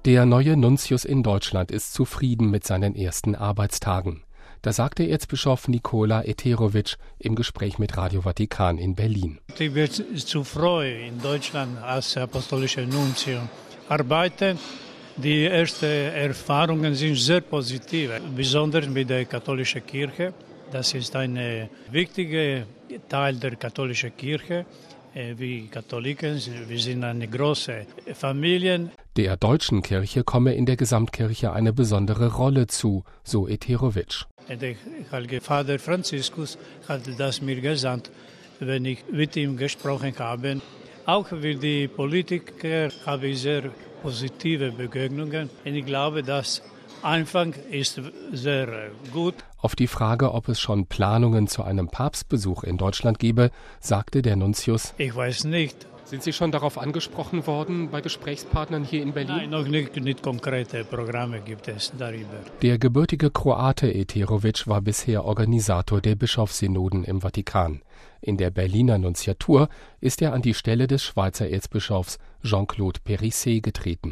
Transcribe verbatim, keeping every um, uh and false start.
Der neue Nuntius in Deutschland ist zufrieden mit seinen ersten Arbeitstagen. Das sagte Erzbischof Nikola Eterovic im Gespräch mit Radio Vatikan in Berlin. Ich bin zu froh, in Deutschland als apostolischer Nuntius arbeiten. Die ersten Erfahrungen sind sehr positiv, besonders mit der katholischen Kirche. Das ist ein wichtiger Teil der katholischen Kirche. Wir Katholiken, wir sind eine große Familie. Der deutschen Kirche komme in der Gesamtkirche eine besondere Rolle zu, so Eterovic. Der heilige Vater Franziskus hat das mir gesagt, wenn ich mit ihm gesprochen habe. Auch für die Politiker habe ich sehr positive Begegnungen. Und ich glaube, dass Anfang ist sehr gut. Auf die Frage, ob es schon Planungen zu einem Papstbesuch in Deutschland gebe, sagte der Nuntius: Ich weiß nicht. Sind Sie schon darauf angesprochen worden bei Gesprächspartnern hier in Berlin? Nein, noch nicht, nicht konkrete Programme gibt es darüber. Der gebürtige Kroate Eterovic war bisher Organisator der Bischofssynoden im Vatikan. In der Berliner Nunziatur ist er an die Stelle des Schweizer Erzbischofs Jean-Claude Périsset getreten.